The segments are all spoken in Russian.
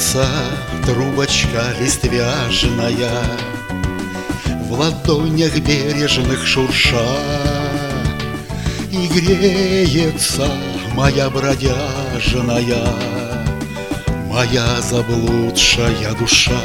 Греется трубочка листвяжная, в ладонях бережных шурша, и греется моя бродяжная, моя заблудшая душа.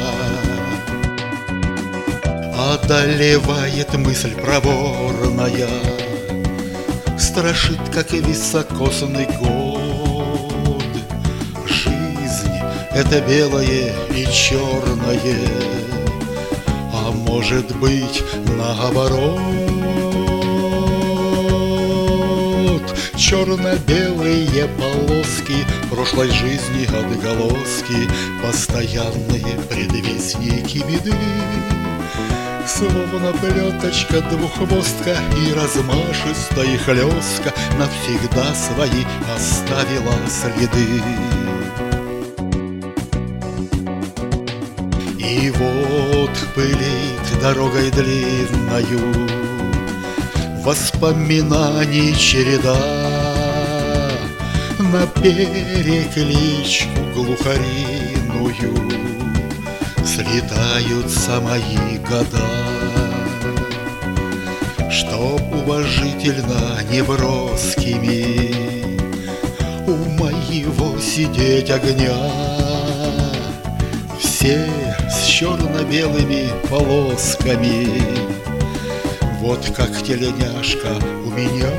Одолевает мысль проворная, страшит, как и високосный год. Жизнь — это белое и черное, а может быть наоборот. Черно-белые полоски прошлой жизни отголоски, постоянные предвестники беды. Словно плеточка двуххвостка и размашистая хлестка навсегда свои оставила следы. И вот пылит дорогой длинною воспоминаний череда, на перекличку глухариную слетаются мои года. Чтоб уважительно неброскими у моего сидеть огня, все с черно-белыми полосками, вот как теленяшка у меня.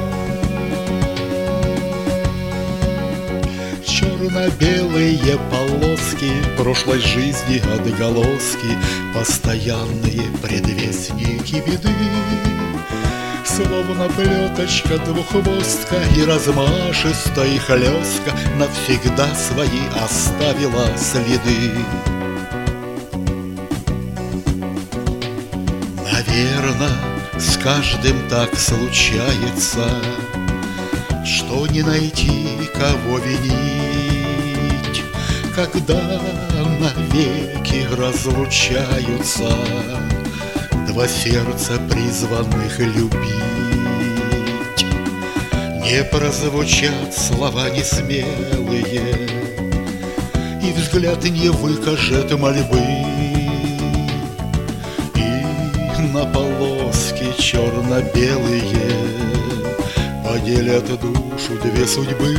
Черно-белые полоски прошлой жизни отголоски, постоянные предвестники беды. Словно плеточка двуххвостка и размашистая хлестка навсегда свои оставила следы. Наверно, с каждым так случается, что не найти, кого винить, когда навеки разлучаются два сердца, призванных любить. Не прозвучат слова несмелые, и взгляд не выкажет мольбы, и на полоски черно-белые поделят душу две судьбы.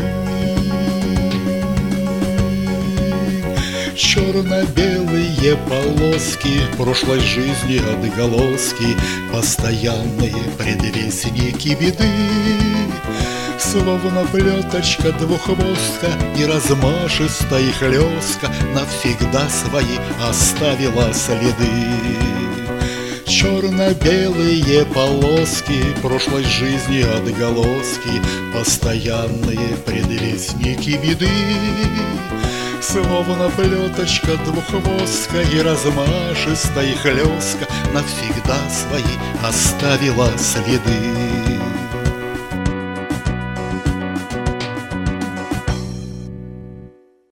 Черно-белые полоски прошлой жизни отголоски, постоянные предвестники беды. Словно плеточка двуххвостка и размашистая хлестка навсегда свои оставила следы. Черно-белые полоски прошлой жизни отголоски, постоянные предвестники беды. Словно плеточка двуххвостка и размашистая хлестка навсегда свои оставила следы.